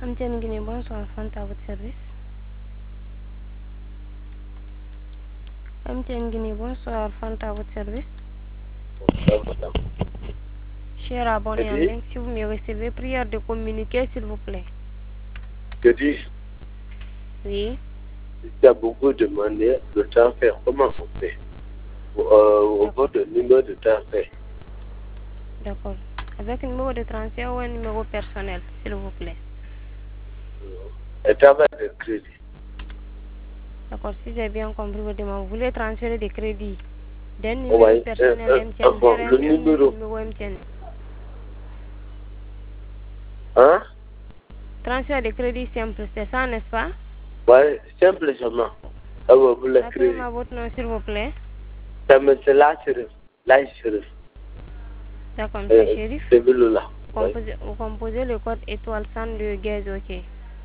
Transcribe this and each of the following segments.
MTN Guinée, bonsoir, Fanta à votre service. MTN Guinée, bonsoir, Fanta à votre service. Bonsoir, madame. Cher abonné en ligne, si vous me recevez, prière de communiquer, s'il vous plaît. Je dis, Oui. il y a beaucoup demandé le transfert. Comment on fait au bout de numéro de transfert. D'accord. Avec un numéro de transfert ou un numéro personnel, s'il vous plaît. Un travail de crédit. D'accord, si j'ai bien compris votre demande, vous voulez transférer des crédits d'un numéro personnel MTN vers un numéro MTN. Hein? Transfert de crédit simple, c'est ça, n'est-ce pas? Oui, simple seulement. Rappelez-moi votre nom, s'il vous plaît. C'est la Chérif. D'accord, monsieur Chérif. C'est là. Vous composez le code étoile 102 gaz, ok.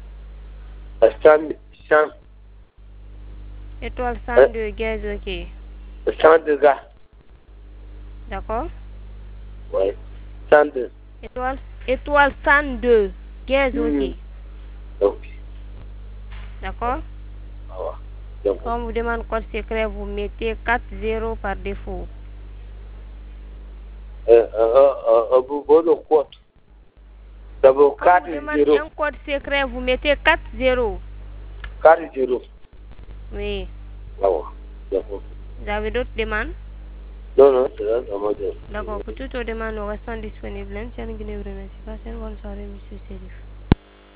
Étoile 102 gaz, ok. 102 gars. D'accord? Oui, 102. Étoile 102 gaz, ok. Ok. D'accord? Quand on vous demande code secret, vous mettez 4-0 par défaut. Quand on vous demande un code secret, vous mettez 4-0. 4-0. Oui. D'accord. Vous avez d'autres demandes? Non, c'est là, D'accord, pour toutes vos demandes, nous restons disponibles. Tiens, vous remercie. Passez une bonne soirée, monsieur Chérif.